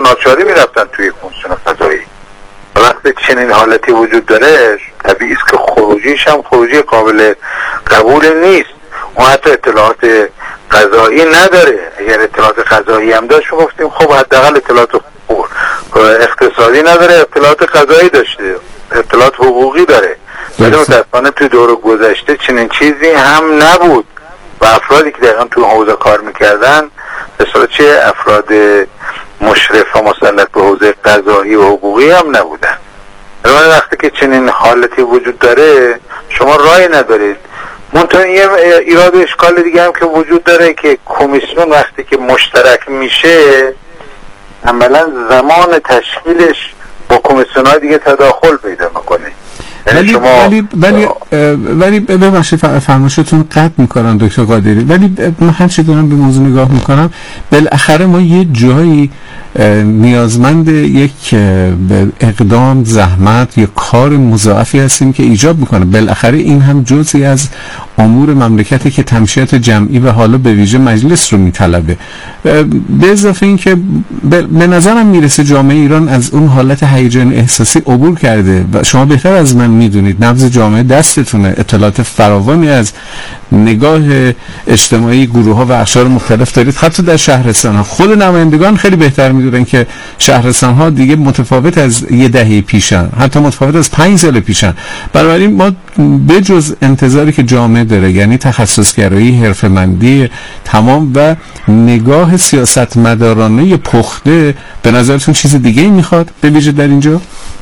ناچاری میرفتن توی کمیسیون قضایی. وقتی چنین حالتی وجود داره طبیعی است که خروجیش هم خروجی قابل قبول نیست. اون حتی اطلاعات قضایی نداره. اگر اطلاعات قضایی هم داشت گفتیم خب حداقل اطلاعات اقتصادی نداره، اطلاعات قضایی داشته، اطلاعات حقوقی داره. ولی متاسفانه توی دور گذشته چنین چیزی هم نبود و افرادی که دقیقا توی حوزه کار میکردن به صورت چه افراد مشرف و مسلط به حوزه قضایی و حقوقی هم نبودن. وقتی که چنین حالتی وجود داره شما راهی ندارید. منتها یه ایراد اشکال دیگه هم که وجود داره که کمیسیون وقتی که مشترک میشه عملا زمان تشکیلش با کمیسیون های دیگه تداخل پیدا میکنه. ولی ببخشید فرمایشتون قطع میکنم دکتر قادری، ولی من هر چی دارم به موضوع نگاه میکنم بالاخره ما یه جایی نیازمند یک اقدام، زحمت یا کار مضاعفی هستیم که ایجاب میکنه. بالاخره این هم جزئی از امور مملکتی که تمشیت جمعی و حالا به ویژه مجلس رو میطلبه. به اضافه این که به نظرم میرسه جامعه ایران از اون حالت هیجان احساسی عبور کرده و شما بهتر از من میدونید نبض جامعه دستتونه، اطلاعات فراوانی از نگاه اجتماعی گروه ها و اقشار مختلف دارید. حتی در شهرستان ها خود نمایندگان خیلی بهتر میدونن که شهرستان ها دیگه متفاوت از یه دهه پیشن، حتی متفاوت از 5 سال پیشن. بنابراین ما بجز انتظاری که جامعه داره، یعنی تخصصگرایی، حرفه‌مندی تمام و نگاه سیاستمدارانه پخته، به نظرتون چیز دیگه ای میخواد به ویژه در اینجا؟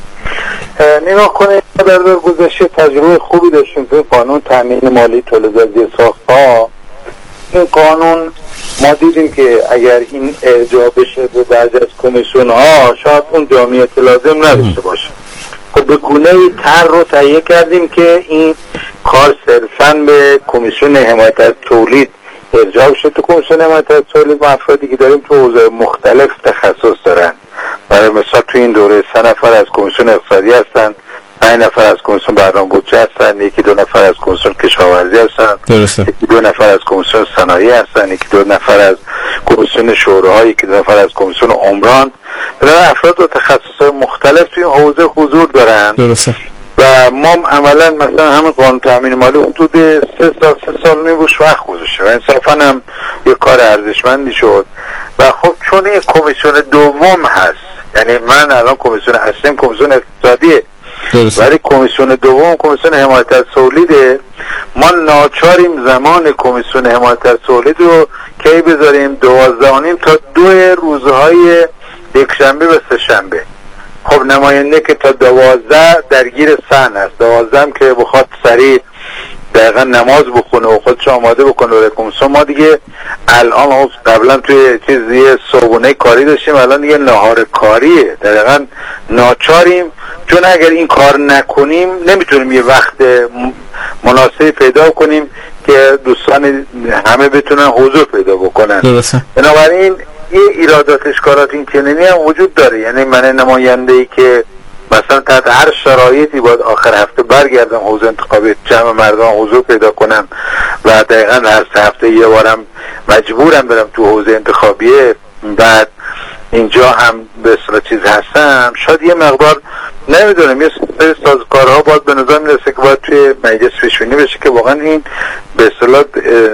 نگاه کنید، در دور گذشته تجربه خوبی داشتیم که قانون تامین مالی تولیدات ساخت‌ها. این قانون ما دیدیم که اگر این ارجاع بشه به بعضی از کمیسیون‌ها شاید اون جامعیت لازم نداشته باشه. خب به گونه‌ای طرح رو تهیه کردیم که این کار صرفاً به کمیسیون حمایت از تولید ارجاع بشه. تو کمیسیون حمایت از تولید ما افرادی که داریم تو حوزه مختلف تخصص دارن. برای مثلا تو این دوره 3 نفر از کمیسیون اقتصادی هستن، 5 نفر از کمیسیون برنامه بودجه هستن، 1-2 نفر از کمیسیون کشاورزی هستن، 1-2 نفر از کمیسیون صنایع هستن، 1-2 نفر از کمیسیون شوراها، 1-2 نفر از کمیسیون عمران. برای افراد و تخصصات مختلف توی این حوزه حضور دارن. درسته. و ما عملا مثلا همین قانون تامین مالی حدود 3 سال روش وقت گذاشته و انصافا هم یک کار ارزشمندی شد. و خب چون این کمیسیون دوم هست، یعنی من الان کمیسیون اصلیم کمیسیون اقتصادیه، ولی کمیسیون دوم کمیسیون حمایت از تولیده، ما ناچاریم زمان کمیسیون حمایت از تولید رو کی بذاریم 12 تا 2 روزهای یکشنبه و سه‌شنبه. خب نماینده که تا 12 درگیر سن است، 12 هم که بخواد سریع دقیقا نماز بخونه و خودش آماده بکنه برای کمیسیون. ما دیگه الان قبلا توی چیزی صبحونه کاری داشتیم، الان دیگه نهار کاریه. دقیقا ناچاریم، چون اگر این کار نکنیم نمیتونیم یه وقت مناسبی پیدا کنیم که دوستان همه بتونن حضور پیدا بکنن. بنابراین یه ایرادات اشکالات این چنینی هم وجود داره. یعنی من نماینده‌ای که مثلا تحت هر شرایطی باید آخر هفته برگردم حوزه انتخابی جمع مردم حضور پیدا کنم و دقیقا هر 3 هفته یه بارم مجبورم برم تو حوزه انتخابیه، بعد اینجا هم به صورت چیز هستم، شاید یه مقدار نمیدونم یه سری سازوکارها باید به نظر میرسه که باید توی مجلس پیشبینی بشه که واقعا این به اصطلاح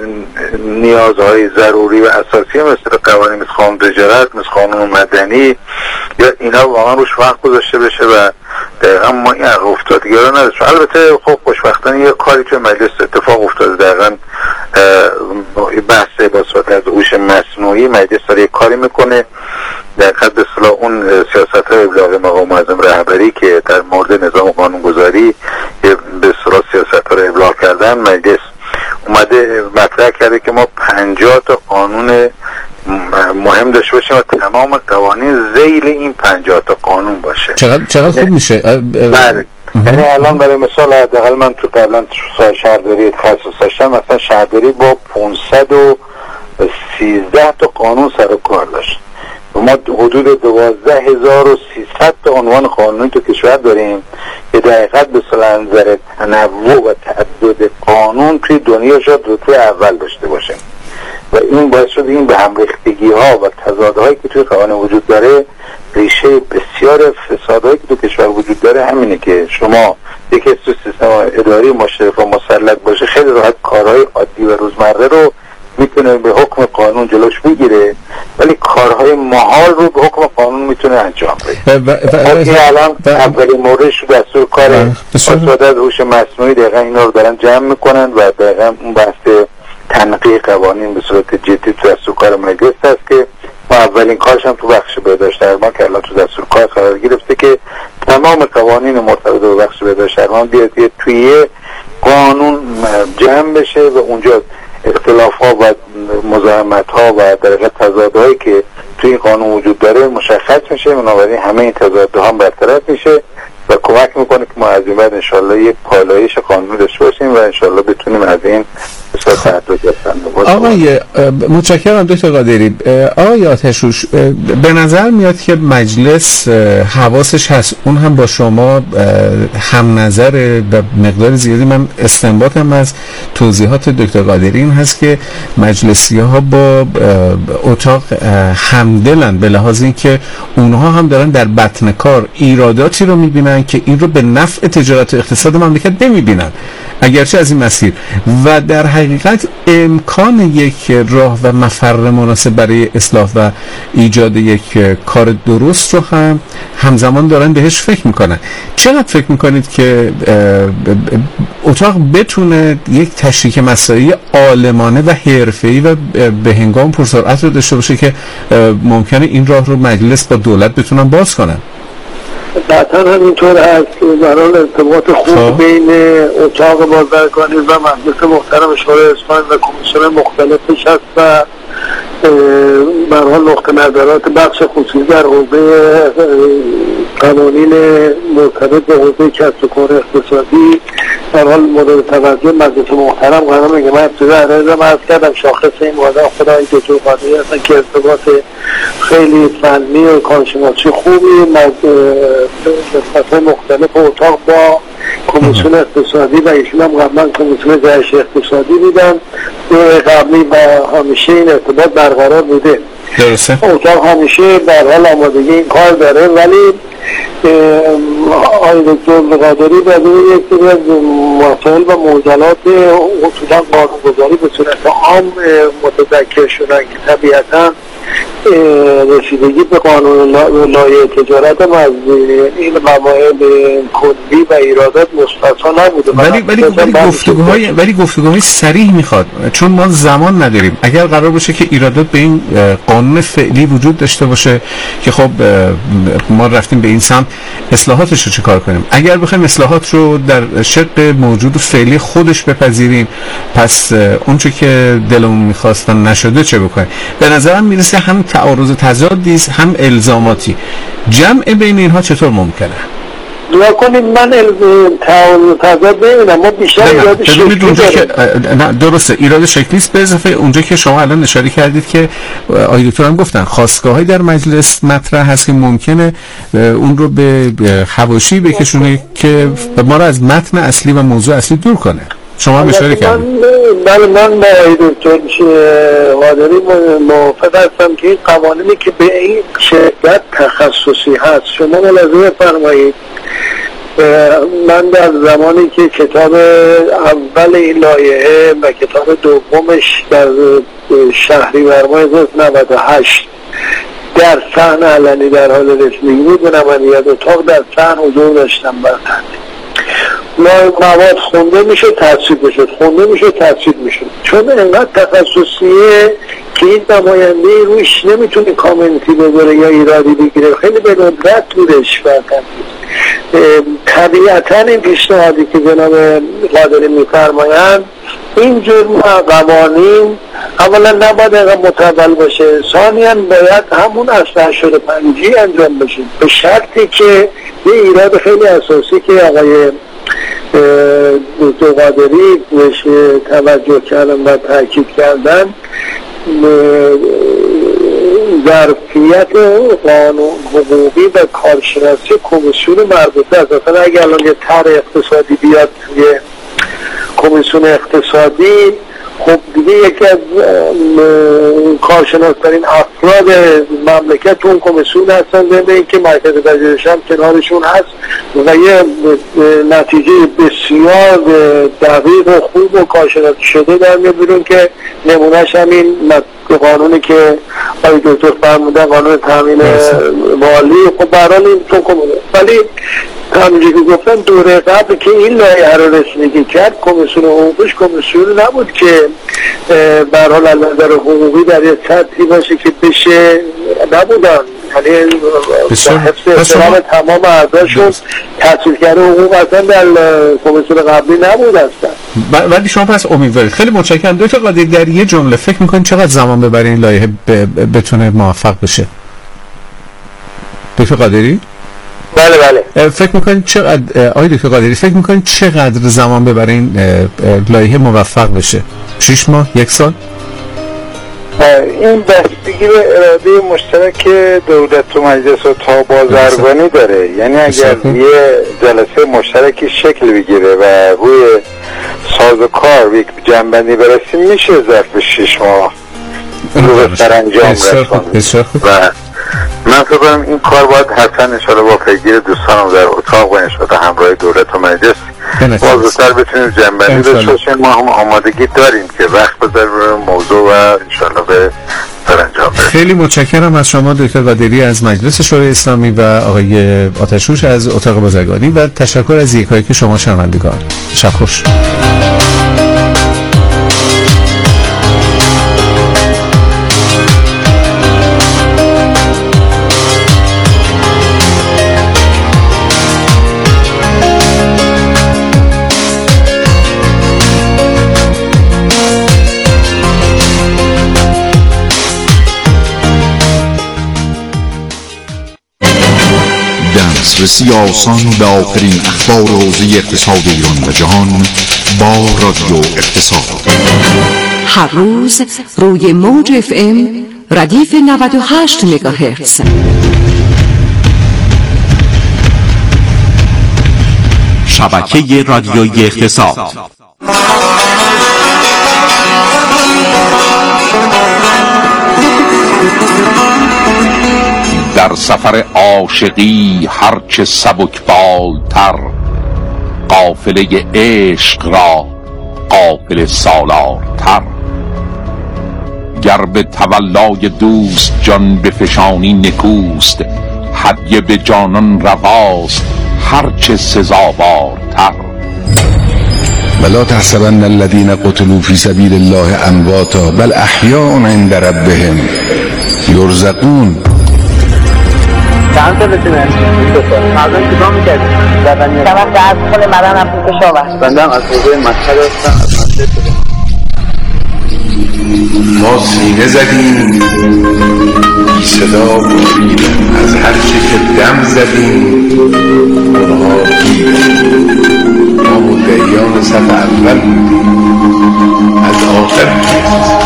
نیازهای ضروری و اساسی مثل قوانین مثل قانون تجارت، مثل قانون مدنی یا اینا واقعا روش وقت گذاشته بشه و دقیقا ما این افتادگی رو نداشتیم. البته خب خوشبختانه یه کاری توی مجلس اتفاق افتاده، دقیقا بحث با صورت از هوش مصنوعی مجلس داره یه کاری میکنه دقیقا به اصطلاح اون سیاست‌های ابلاغ مقام معظم رهبری که در مورد نظام قانونگذاری به اصطلاح سیاست‌ها رو ابلاغ کردن، مجلس اومده مطرح کرده که ما 50 تا قانون مهم داشته باشیم و تمام قوانین ذیل این 50 تا قانون باشه. چقدر خوب میشه. بله. یعنی الان برای مثال حداقل من تو قبلا تو شهرداری تخصص داشتم، مثلا شهرداری با 513 تا قانون سر و کار داشت و ما حدود 12300 تا عنوان قانونی تو کشور داریم که دقیقاً به نظر تنوع و تعدد قانون توی دنیا شاید رتبه اول داشته باشه و این باعث شده این به هم ریختگی ها و تضادهایی که توی قوانین وجود داره ریشه بسیار فسادهایی که تو کشور وجود داره همینه که شما یکی تو سیستم اداری مشرف و مسلط باشه خیلی راحت کارهای عادی و روزمره رو میتونه به حکم قانون جلوش بگیره، ولی کارهای محال رو به حکم قانون میتونه انجام بده. الان اولین موردش دستور کار استفاده هوش مصنوعی دقیقا اینا رو دارن جمع میکنن و دقیقا اون بحث تنقیح قوانین به صورت جدی تو دستور کار مجلس هست که ما اولین کارش هم تو بخش بهداشت درمان که الان تو دستور کار قرار گرفته که تمام قوانین مرتبط با بخش بهداشت درمان بیاد توی قانون جمع بشه و اونجا اختلاف ها و مزاحمت ها و در واقع تضادهایی که توی این قانون وجود داره مشخص میشه، بنابراین همه این تضادها هم برطرف میشه و کمک میکنه که ما از این بعد انشالله یک پالایش قانونی داشته باشیم و انشالله بتونیم از این آقای متشکرم دکتر قادری. آقای آتشوش، به نظر میاد که مجلس حواسش هست، اون هم با شما هم نظر به مقدار زیادی. من استنباطم از توضیحات دکتر قادری این هست که مجلسی ها با اتاق همدلن، به لحاظ این که اونها هم دارن در بطن کار ایراداتی رو میبینن که این رو به نفع تجارت و اقتصاد مملکت نمیبینن، اگرچه از این مسیر، و در حقیقت امکان یک راه و مفر مناسب برای اصلاح و ایجاد یک کار درست رو هم همزمان دارن بهش فکر میکنن. چقدر فکر میکنید که اتاق بتونه یک تشریک مسائلی عالمانه و حرفه‌ای و به هنگام پرسرعت رو داشته باشه که ممکنه این راه رو مجلس با دولت بتونن باز کنن؟ قطعا همینطور هست. برای ارتباط خوب بین اتاق بازرگانی و مجلس محترم شورای اسلامی و کمیسیون مختلفش هست و برای نقطه نظرات بخش خصوصی در حوزه قوانین مرتبط به حوزه کسب و کار اقتصادی در حال مورد توجه مجلس محترم قرار میگه. من ابتدا عرضم عرض کردم شاخص این واضح خدای دکتر قادری هستن که ارتباط خیلی فنی و کارشناسی خوبی نسبت مختلف اتاق با کمیسیون اقتصادی و ایشون هم قبلا کمیسیون جهش اقتصادی دیدن قبلی و همیشه این ارتباط برقرار بوده. درسته. اتاق همیشه در حال آمادگی این کار داره، ولی آقای دکتر قادری در یک سری از مسائل و معضلات خصوصا قانون‌گذاری به صورت عام متذکر شدن که طبیعتاً رسیدگی به قانون لایحه تجارت هم از این قواعد کلی و ایرادات مستثنا نبوده. ولی گفتگوهای صریح میخواد، چون ما زمان نداریم. اگر قرار باشه که ایرادات به این قانون فعلی وجود داشته باشه که خب ما رفتیم به این سمت، اصلاحاتش رو چه کار کنیم؟ اگر بخوایم اصلاحات رو در شق موجود و فعلی خودش بپذیریم، پس اونچه که دلمون میخواستن نشده چه بکنیم؟ به نظرم میرسه هم تعارض تضادی است هم الزاماتی. جمع بین اینها چطور ممکنه؟ دعا کنید من تعارض تضاد نمیدونم. ما بیشتر ایراد شکلی نه درسته، ایراد شکلی است. به اضافه اونجا که شما الان اشاره کردید که آقای دکتر هم گفتن خواستگاه‌های در مجلس مطرح هست که ممکنه اون رو به حواشی بکشونه که ما رو از متن اصلی و موضوع اصلی دور کنه. شما هم اشاره کردید. بله، من با دکتر قادری موافق هستم که این قوانینی که به این شدت تخصصی هست، شما ملاحظه فرمایید من در زمانی که کتاب اول این لایحه و کتاب دومش در شهریور ماه 98 در صحن علنی در حال رسیدگی بود و نمایندگی اتاق در صحن حضور داشتم بر مواد خونده میشه تصویب میشه، خونده میشه تصویب میشه، چون اینقدر تخصصیه که این نماینده روش نمیتونه کامنتی بذاره یا ایرادی بگیره، خیلی به ندرت بودش. طبیعتا این پیشنهادی که جناب قادری میفرمایند اینجور قوانین اولا نباید اینقدر متول باشه، ثانیاً باید همون اصل 85 انجام بشه، به شرطی که یه ایراد خیلی اساسی که آقای دکتر قادری بهش توجه کردن و تاکید کردن ظرفیت قانون حقوقی و کارشناسی کمیسیون مربوطه است. مثلا اگر الان یه طرح اقتصادی بیاد توی کمیسیون اقتصادی، خب دیگه یکی از کارشناس‌ترین افراد مملکت اون کمیسیون هستن، ضمن اینکه مرکز پژوهش هم کنارشون هست و یه نتیجه بسیار دقیق و خوب و کارشناسی شده در میاد بیرون که نمونهش همین قانونی که آقای دکتر فرمودن، قانون تامین مالی. خب برحال این تو ولی همونجوری که گفتن دوره قبل که این لایحه رو رسیدگی کرد کمیسیون حقوقیش کمیسیونی نبود که برحال از نظر حقوقی در یه سطحی باشه که بشه، نبودن، یعنی حفظ احترام تمام اعضاشون تحصیل کرده حقوق اصلا در کمیسیون قبلی نبود اصلا. ولی شما پس امیدوارید. خیلی متشکرم دکتر قادری. در یه جمله فکر میکنید چقدر زمان ببره این لایحه بتونه موفق بشه؟ دکتر قادری؟ بله. فکر میکنید چقدر آقای دکتر قادری فکر میکنید چقدر زمان ببره این لایحه موفق بشه؟ 6 ماه؟ 1 سال؟ این بستگی به اراده مشترک دولت و مجلس و تا بازرگانی داره. یعنی اگر یه جلسه مشترکی شکل بگیره و روی سازوکار یک جنبندی برسیم میشه ظرف 6 ماه رو به سرانجام رسوند. و من فکر کنم این کار باید حتما انشاءالله با پیگیر دوستانم در اتاق و انشاءالله همراه دولت و مجلس بازتر بتونیم جنبندی داشته باشیم. ما هم آمادگی داریم که وقت بذاریم روی موضوع و انشاءالله به سرانجام برسیم. خیلی متشکرم از شما دکتر قادری از مجلس شورای اسلامی و آقای آتشوش از اتاق بازرگانی و تشکر از یکایی که شما شنوندگان. شب خوش. دسترسی آسان به آخرین اخبار حوزه اقتصاد ایران و جهان با رادیو اقتصاد. هر روز روی موج FM ردیف 98 مگاهرتز. شبکه رادیویی اقتصاد. در سفر عاشقی هرچه سبکبالتر، قافله عشق را قافله سالارتر. گر به تولای دوست جان بفشانی نکوست، هدیه به جانان رواست هرچه سزاوارتر. ولا تحسبن الذين قتلوا في سبيل الله امواتا بل احیاء عند ربهم یرزقون. چند تا بتونه مردم چیکار میکردی؟ شبم که از خونه مدن هم پیش آورد. بنده هم از حوزه مشهد هستم، از مشهد شدم. ما سینه زدیم بی صدا بودیم، از هر چه که دم زدیم اونها گیریم. ما مدعیان صف اول بودیم، از آخر گیریم.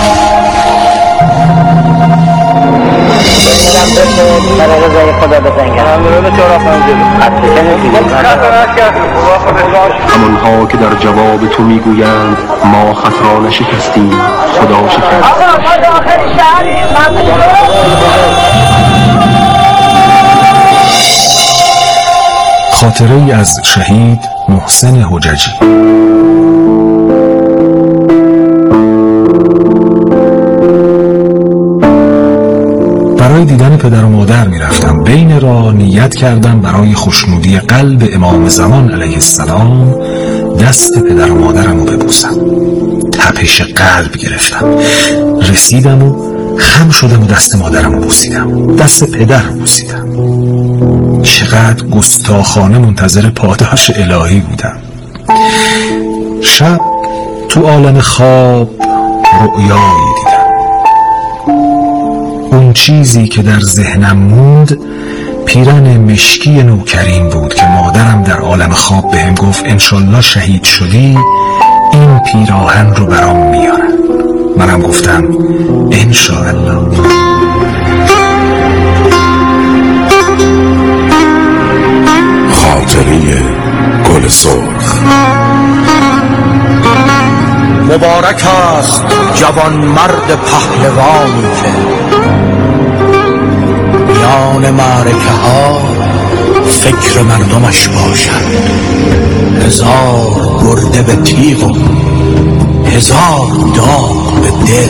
برای رضای خدا بزنگم همانها که در جواب تو میگویند ما خط را نشکستیم خدا شکست. خاطره ای از شهید محسن حججی. برای دیدن پدر و مادر می رفتم. بین راه نیت کردم برای خوشنودی قلب امام زمان علیه السلام دست پدر و مادرم رو ببوسم. تپش قلب گرفتم، رسیدم و خم شدم و دست مادرم رو بوسیدم، دست پدر رو بوسیدم. چقدر گستاخانه منتظر پاداش الهی بودم. شب تو عالم خواب رؤیایی دیدم. اون چیزی که در ذهنم موند پیرن مشکی نوکرین بود که مادرم در عالم خواب بهم گفت انشالله شهید شدی این پیراهن رو برام میارن. منم گفتم انشالله. خاطره گل سرخ. مبارک است جوان مرد پهلوانی که میان معرکه ها فکر مردمش باشد. 1000 گرده به تیغ و 1000 داغ به دل،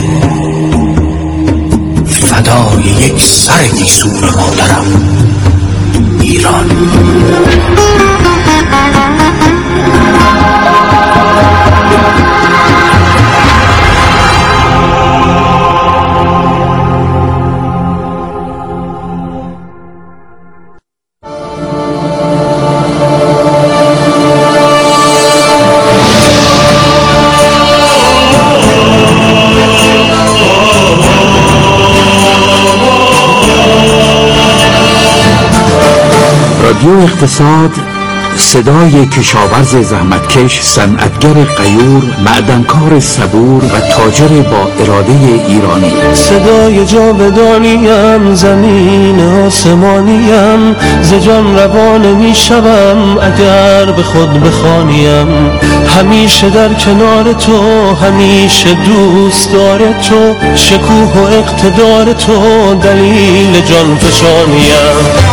فدای یک سر گیسوی مادرم ایران. رادیو اقتصاد، صدای کشاورز زحمتکش، صنعتگر غیور، معدنکار صبور و تاجر با اراده ایرانی. صدای جاودانیم، زمین آسمانیم، ز جان روان میشوم اگر به خود بخوانیم. همیشه در کنار تو، همیشه دوست دار تو، شکوه و اقتدار تو دلیل جان فشانیم.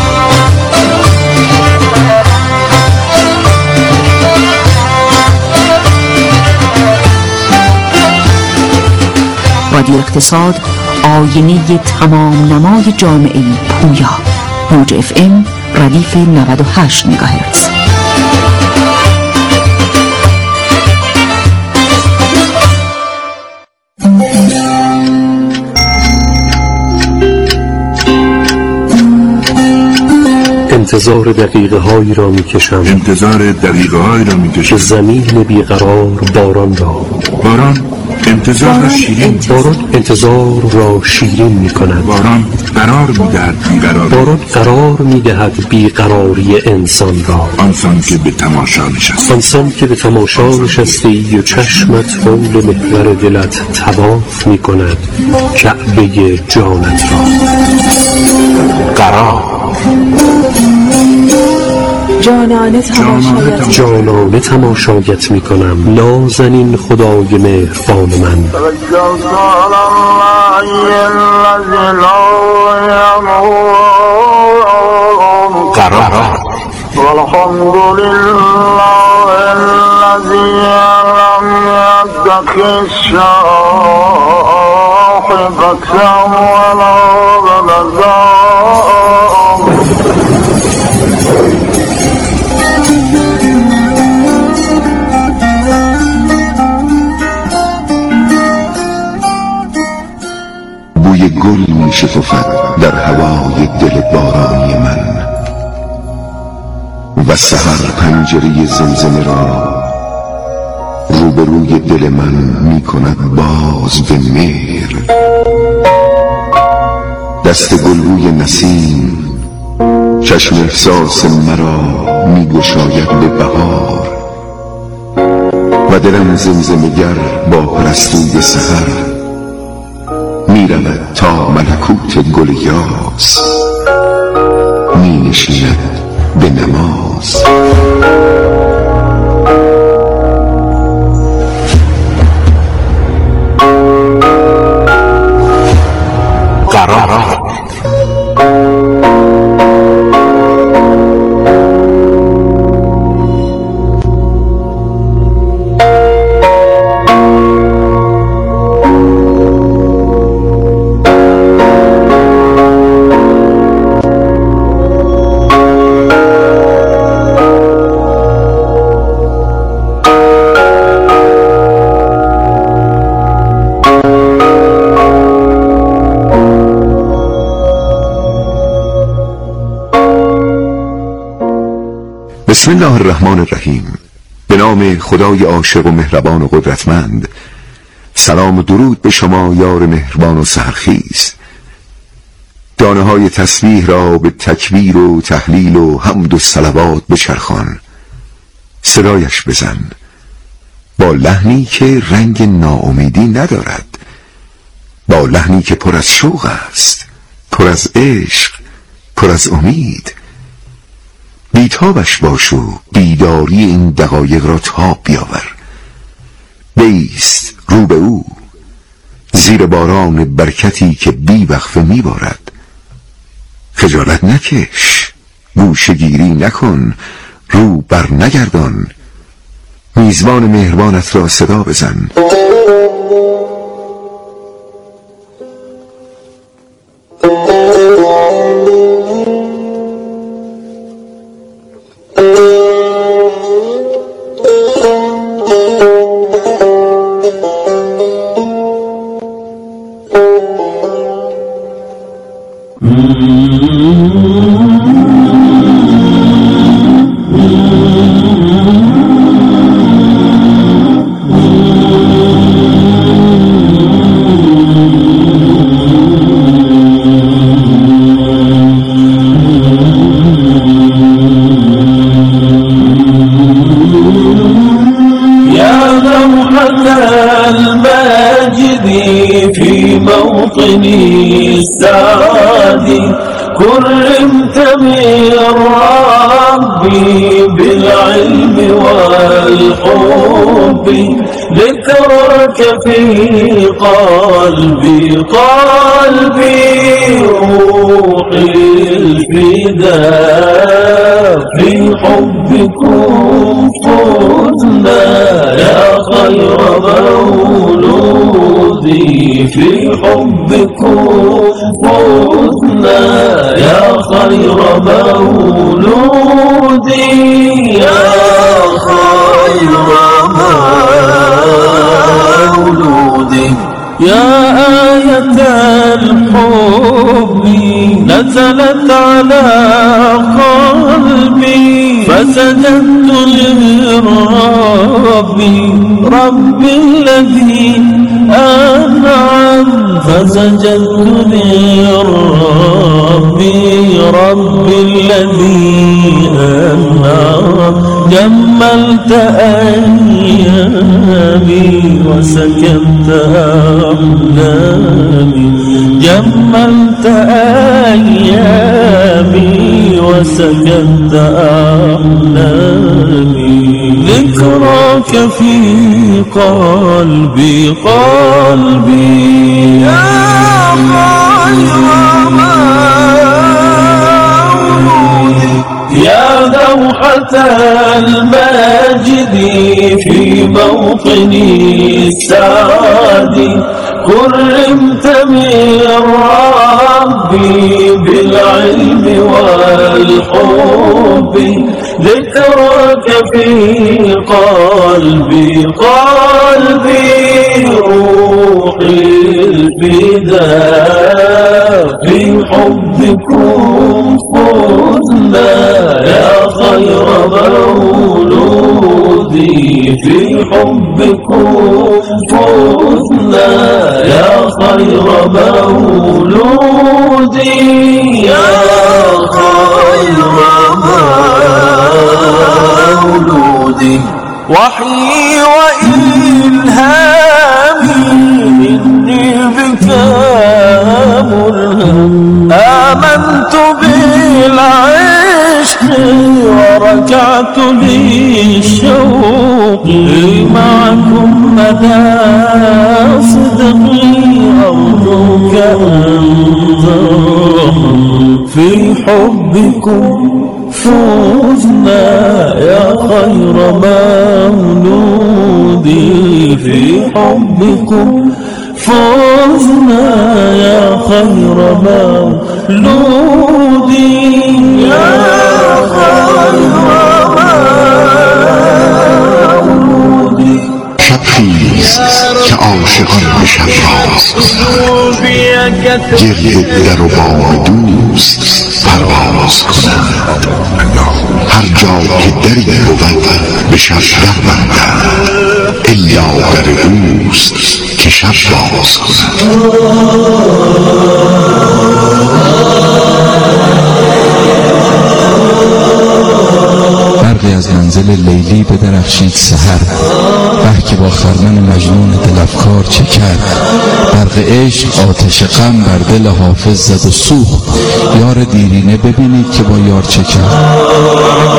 رادیو اقتصاد، آینه تمام نمای جامعه پویا. موج FM ردیف 98 مگاهرتز. انتظار دقیقه هایی را می کشم، که زمین بیقرار باران را، انتظار شیرین، باران انتظار را شیرین می کند. باران قرار می دهد بیقراری، باران قرار می دهد بیقراری انسان را. آنسان که به تماشا نشسته، آنسان که به تماشا نشسته ای و چشمت حول محور دلت طواف می کند کعبه جانت را. قرار جانانه تماشایت می کنم، نازنین خدای مهربان من. قرار والحمد لله الذي لم يتخذ صاحبة ولا ولدا. بوی گل می شکفد در هوای دل بارانی من و سحر پنجره زمزمه را روبروی دل من می کند باز به مهر. دست گلبوی نسیم چشم احساس مرا می گشاید به بهار و دلم زمزمه‌گر با پرستوی سحر می رود تا ملکوت گل یاس، می نشیند به نماز. قرار بسم الله الرحمن الرحیم. به نام خدای عاشق و مهربان و قدرتمند. سلام و درود به شما یار مهربان و سحرخیز. دانه های تسبیح را به تکبیر و تهلیل و حمد و صلوات بچرخان، صدایش بزن با لحنی که رنگ ناامیدی ندارد، با لحنی که پر از شوق است، پر از عشق، پر از امید. بیتابش باش و بیداری این دقایق را تاب بیاور. بیست، رو به او، زیر باران برکتی که بی وقفه می بارد. خجالت نکش، گوشه‌گیری نکن، رو بر نگردان، میزبان مهربانت را صدا بزن. موطني السعادي كرمت من ربي بالعلم والحب ذكرك في قلبي روحي الفداء في حبكم فزنا يا خير مولودي في حبكم فزنا يا خير مولودي يا خير مولودي يا آية الحب نزلت على قلبي فسجدت لربي ربي الذي أنعم فسجدت لربي ربي الذي أنعم جملت أيامي وسكنت أحلامي جملت أيامي وسكنت أحلامي ذكرك في قلبي يا خير مولودي يا دوحة الماجد في موطني السعادي كرمت من ربي بالعلم والحب ذكرك في قلبي روحي الفداء في حبكم فزنا يا خير مولودي في حبكم فزنا يا خير مولودي يا خير مولودي وحي وإلهامي إني بك ملهم آمنت بالعشق وركعت للشوق معكم مدى صدقي أرجوك أنظر في حبكم فوزنا يا خير مولودي في حبكم فوزنا يا خير مولودي يا خير مولودي شبخیز که عاشقان به شب راست گرد در و بام دوست پرواز کنند هر جا که دری بود به شب در بندند الا در اوست که شب باز کنند برقی از منزل لیلی به درخشید سحر به که با خرمن مجنون دلفکار چه کرد برق عشق آتش غم بر دل حافظ زد و سوخت یار دیرینه ببینید که با یار چه کرد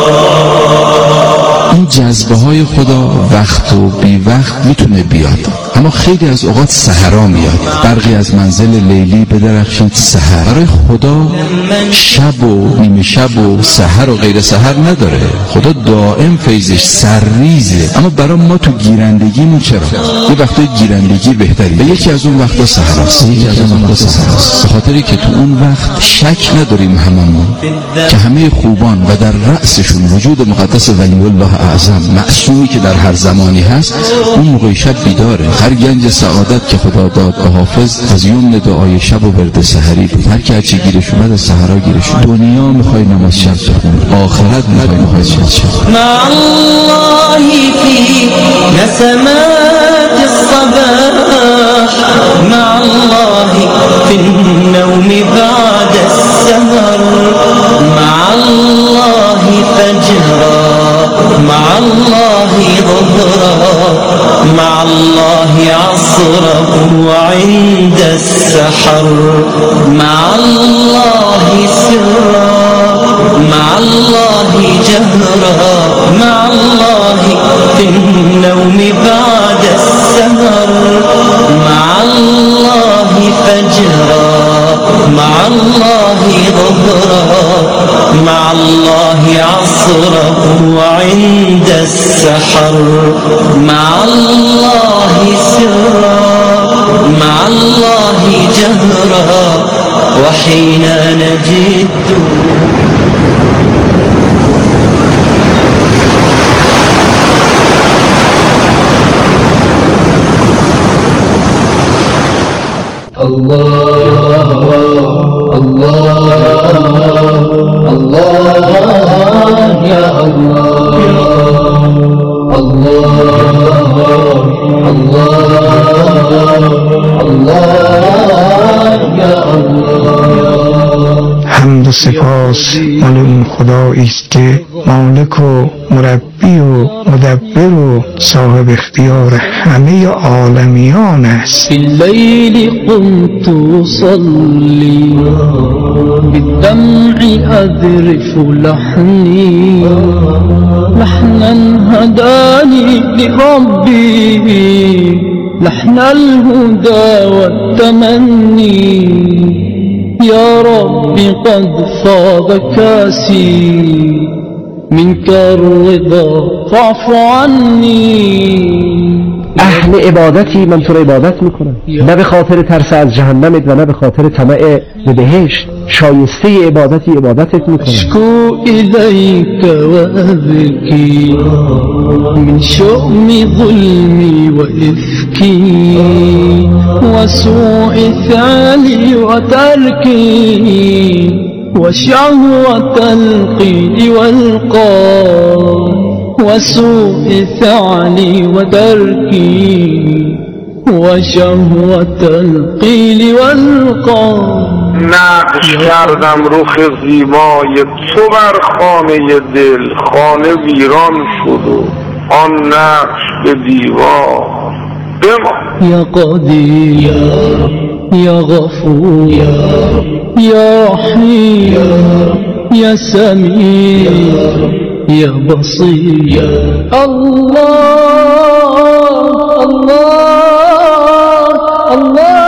این جذبه های خدا وقت و بی وقت میتونه بیاد اما خیلی از اوقات سحرا میاد. برقی از منزل لیلی بدرخشید سحر. برای خدا شب و نیمه شب و سحر و غیر سحر نداره. خدا دائم فیضش سرریزه. اما برای ما تو گیرندگیمون چرا؟ یه وقتا گیرندگی بهتری و یکی از اون وقتا سحراست. به خاطری که تو اون وقت شک نداریم هممون که همه خوبان و در رأسشون وجود مقدس ولی الله اعظم معصومی که در هر زمانی هست، اون موقع شب بیداره. هر گنج سعادت که خدا داد به حافظ از یمن دعای شب و ورد سحری بود. هر که هرچی گیرش اومد از سحرا گیرش اومد. دنیا میخوای نماز شب بخونی، آخرت میخوای نماز شب. مع الله فی نسمات الصباح، مع الله فی النوم بعد السهر، مع الله فجرا، مع الله ظهرا، مع الله عصرا وعند السحر، مع الله سرا، مع الله جهرا، مع الله في النوم بعد السهر، مع الله فجرا، مع الله ظهرا، مع الله عصرا وعند السحر، مع الله سرا، مع الله جهرا وحين نجد. الله الله الله يا الله الله الله الله يا الله. حمد و سپاس مال اون خدایی است که مالک و مربی و مدبر و صاحب اختیار همه عالمیان است. فی اللیل قمت اصلی بالدمع اذرف لحنی لحنا هدانی لربی لحن الهدى والتمني يا رب قد فاض كاسي منك الرضا فاعف عني. اهل عبادتی من تو رو عبادت میکنم، نه به خاطر ترس از جهنمت و نه به خاطر طمع به بهشت. شایسته عبادتی عبادتت میکنم. اشکو الیک و ابکی من شؤم ظلمی و افکی و سوء فعلی و ترکی و شهوة القیل والقال وسوء فعلي وتركي وشهوة القيل والقال. نقش کردم رخ زیبای تو بر خانه دل، خانه ویران شد و آن نقش به دیوار بمان. یا قدیر یا غفور یا رحیم یا سمیع یا بصیر. الله الله الله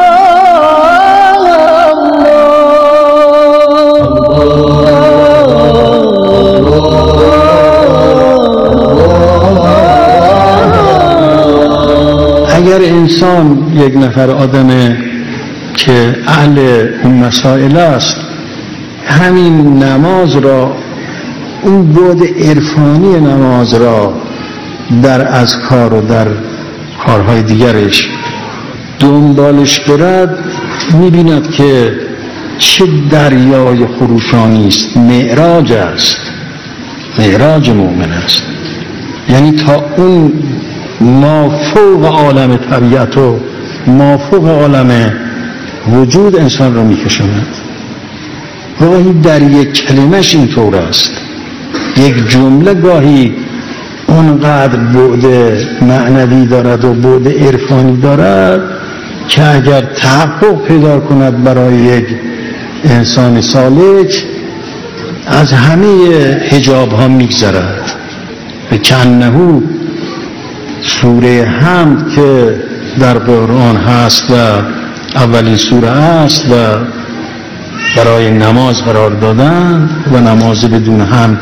اگر انسان یک نفر آدمه که اهل اون مسائل است، همین نماز را، اون بعد عرفانی نماز را در اذکار و در کارهای دیگرش دنبالش برد، می‌بیند که چه دریای خروشانی است. معراج است، معراج مؤمن است. یعنی تا اون مافوق عالم طبیعت و مافوق عالم وجود انسان را می‌کشاند. گاهی در یک کلمش اینطور است، یک جمله گاهی اونقدر بعد معنوی دارد و بعد عرفانی دارد که اگر تحقق پیدا کند برای یک انسان سالک، از همه حجاب ها میگذرد. کنهو سوره حمد که در قرآن هست و اولین سوره است و برای نماز قرار دادن و نماز بدون هم